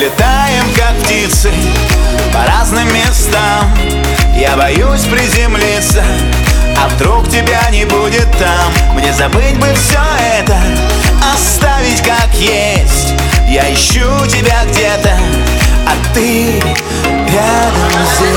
Улетаем, как птицы, по разным местам. Я боюсь приземлиться, а вдруг тебя не будет там. Мне забыть бы все это, оставить как есть. Я ищу тебя где-то, а ты рядом здесь.